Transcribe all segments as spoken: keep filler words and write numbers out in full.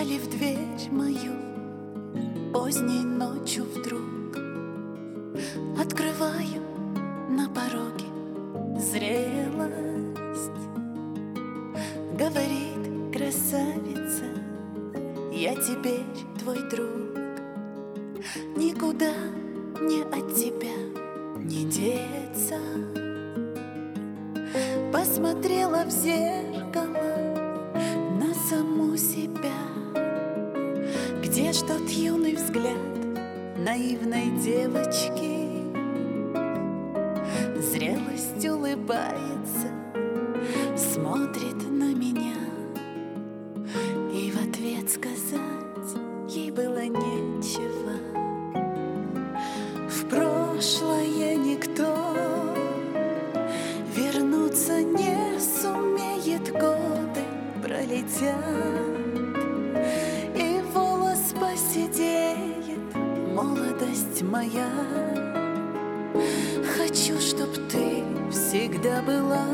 постучали в дверь мою поздней ночью вдруг. Открываю на пороге зрелость. Говорит красавица: я теперь твой друг. Никуда мне от тебя не деться. Посмотрела в зеркало на саму себя. Где ж тот юный взгляд наивной девочки? Зрелость улыбается, смотрит на меня, и в ответ сказать ей было нечего. В прошлое никто вернуться не сумеет, годы пролетят, и волос поседеет, молодость моя. Хочу, чтоб ты всегда была.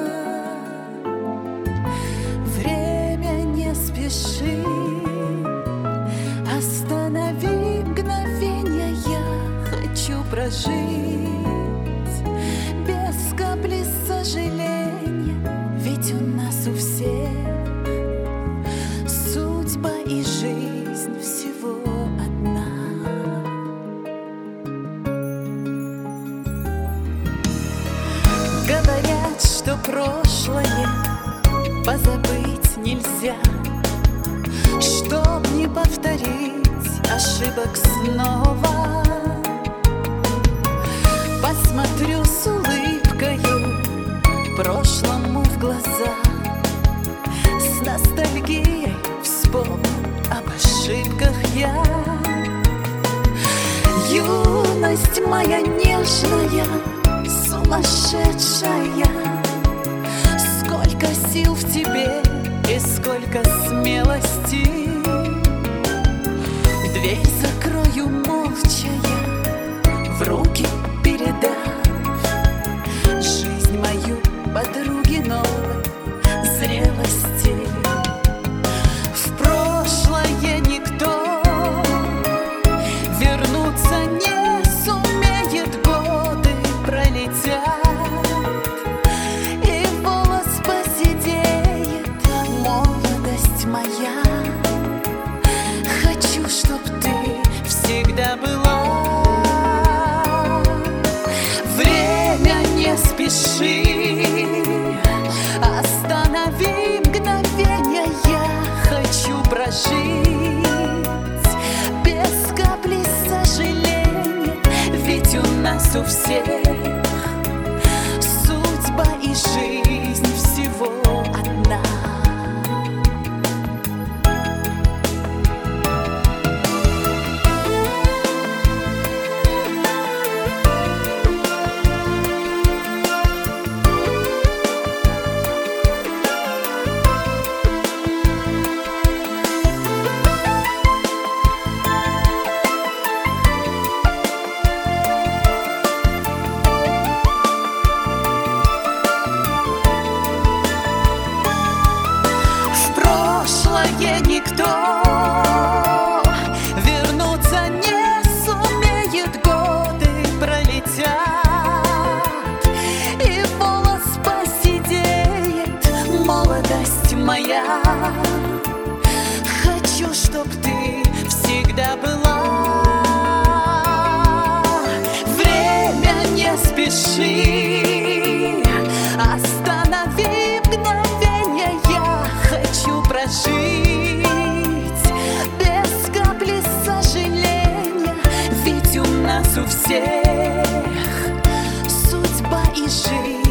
Время не спеши, останови мгновенье. Я хочу прожить без капли сожаления, ведь у нас у всех судьба и жизнь всего одна. Говорят, что прошлое позабыть нельзя, чтоб не повторить ошибок снова. Посмотрю с улыбкою прошлому в глаза, с ностальгией вспомню об ошибках я. Юность моя нежная, сумасшедшая, сколько сил в тебе и сколько смелости. Дверь закрою молча я, в руки передав жизнь мою подруге новой зрелости. В прошлое никто вернуться не сумеет, годы пролетят, и волос поседеет, молодость моя. Хочу, чтоб ты всегда была. Время не спеши, останови мгновенье. Я хочу прожить без капли сожаления, ведь у нас у всех судьба и жизнь всего одна. Никто вернуться не сумеет, годы пролетят, и волос поседеет, молодость моя. Хочу, чтоб ты всегда была. Время не спеши, останови мгновенье. Я хочу прожить у всех судьба и жизнь.